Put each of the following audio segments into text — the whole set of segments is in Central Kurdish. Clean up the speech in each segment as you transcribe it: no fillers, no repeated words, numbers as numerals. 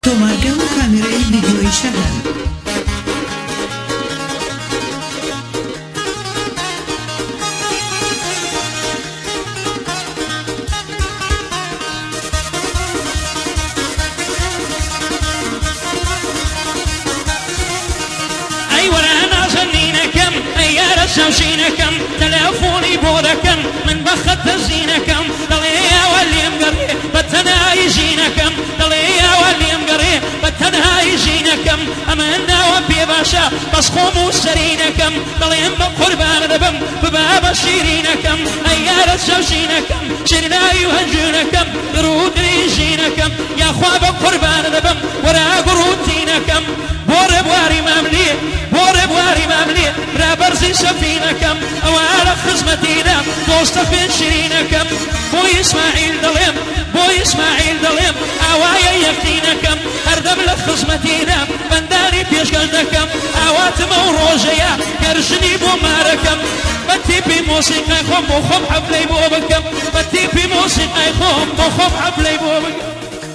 تۆمارگە و کامێرەی ڤیدیۆی شەهر. شوشينكم تلافوني بوركم من بخت زينكم ضليا واللي مقري بتنا يجينكم ضليا واللي مقري بتنا يجينكم أمنا وبي باشا بس قوموا سرينكم ضليا بقربان ذبم بباب شيرينكم أيار شوشينكم شرنا يهجونكم درود يجينكم يا خواب قربان ذبم ورا قروتينكم بور بواري مملي بور بواري مملي برابرزي سفينكم او على خزمتينا دوست في شرينكم بوي اسماعيل ظلم بوي اسماعيل ظلم اوايا يكتينكم اردم لخزمتينا بنداري بيش قلدكم اوات موروجيا كرشني بوماركم بتي بموسيقى خم بخم حفلي بوبكم بتي بموسيقى خم بخم حفلي بوبكم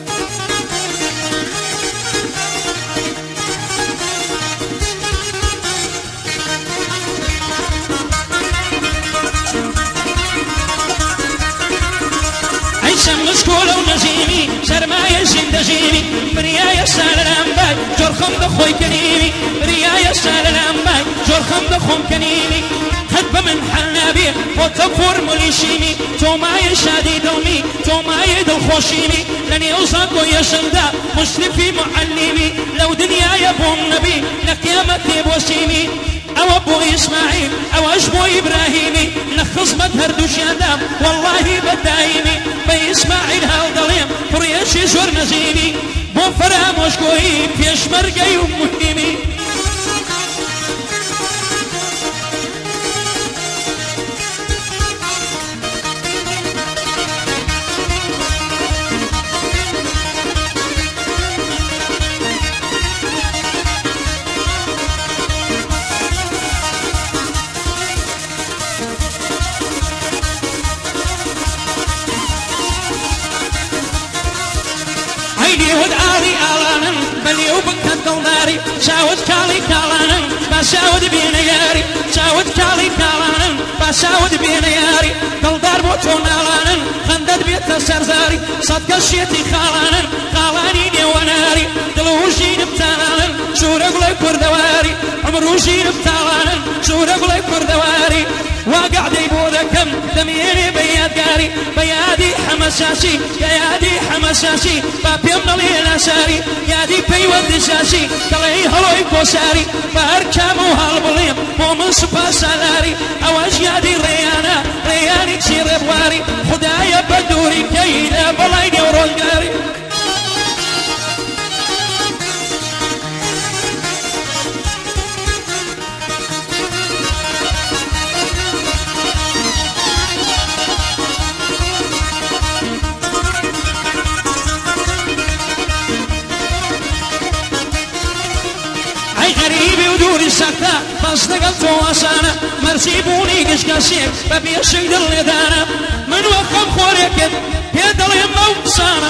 مسكولة ونزيمي سرماية زندجيني برياية سال الأنباي جرخم دخوي كنيمي برياية سال الأنباي جرخم دخوم كنيمي هدب من حلنا بيه وتفور مليشيمي تو ماي شادي دلمي تو ماي دل خوشيمي لني أوصاكو يشندا مشرفي معلمي لو دنيا يبو النبي لقيامتي بوسيمي او ابو اسماعيل او اشبو ابراهيمي لخصمت هردوش يدام والله بدايمي بي اسماعيل هالضليم فريشي زور نزيمي بو فراموش كوي فيش مرقي ومهمي ود آلي آلانن بلي وبكت دلداري شاود كالي كالانن بشاود بينياري شاود كالي كالانن بشاود بينياري دلدار بوتون آلانن خندد بيت سرزاري صدق الشيتي خالانن خالاني نيواناري دلوجين بتالانن شورق لي كردواري عمروجين بتالانن شورق لي كردواري وقعد يبودكم دميري بيادقاري بيادي حمساسي يادي حمساسي بابي امنلي الاساري يادي بيود شاشي كلي هلوي كوساري باركامو هالبليم مومن سبا سالاري اواج يادي ريانا رياني كسير بواري خدايا بدوري كيدا بلايني ورولقاري غريبي ودوري سكتة بس نقلت واسانا مرسيبوني قشقاسيك ببي الشيد اللي دانا من وقم خوريك بيد اليمة وسانا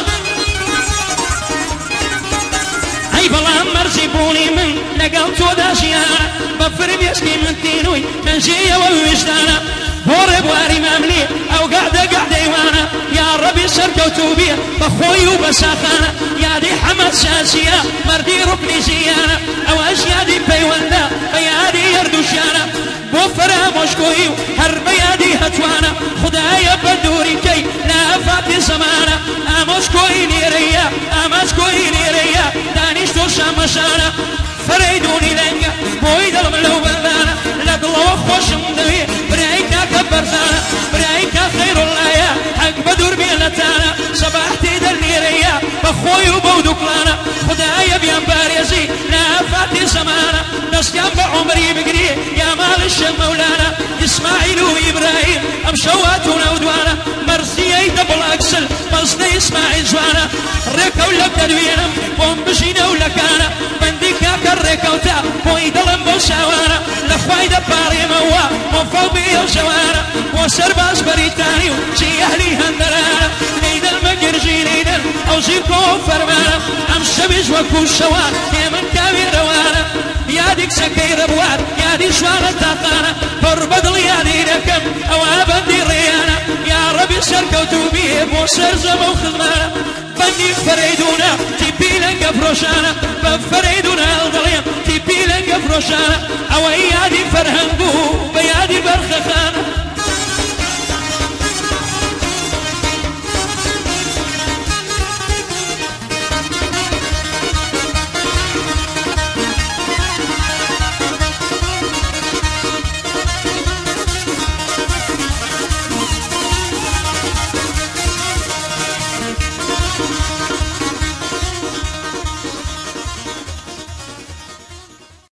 اي بلا مرسيبوني من نقلت وداشيانا بفر بيسكي من تينوي من جيه ووجدانا بوري بواري مملي او قاعدة ايوانا يا ربي سركة وتوبية بخوي وبساخانا يا دي حمد ساسية مردي ركني زيانا او اشيادي بيوندا بيادي يردوشانا بوفرا مشكوي هر بيادي هتوانا خدايا بدوري كي لا فاتي زمانا امشكوي نيريا امشكوي نيريا دانيش توشا مشانا فريدوني لنقا بويد الملو بلانا لقلو خوش مدوي بريكا كبرزانا بريكا خير الله يا حق بدور بيلتانا صباحتي دلنيريا بخوي وبودكلانا خدايا بيان باريزي لا فاتي زمانا نسيان بعمري بقري يا مالش مولانا اسماعيل وابراهيم امشواتنا ودوانا مرسيي دبل اكسل قصدي اسماعيل زوانا ريكا ولا تدوينم بوم بشينا ولا كانا بنديكا كريكا وتا بوي دلم بوشاوانا لخواي دباري موا وفوبي وشوانا وسرباس بريتاني وشي اهلي هندرانا ليد المجر ژینەیدن ئەو زیرکۆ فەرمانە ئەم شەویش وەکو شەوە هێمن کاوی ڕەوانە یادی کچەکەی ڕەبوار یادی شوانە تاقانە پڕ بەدڵ یادی دەکەم ئەوە بەندی ڕێیانە یا ڕەبی سەرکەوتوو بێ بۆ سەر زەمە و خزمانە بەندی فەرەیدونە تیپی لەنگە فرۆشانە بە فەرەیدونە هەڵدەڵێم تیپی لەنگە فرۆشانە ئەوە یادی فەرهەنگ بوو بە یادی بەرخەخانە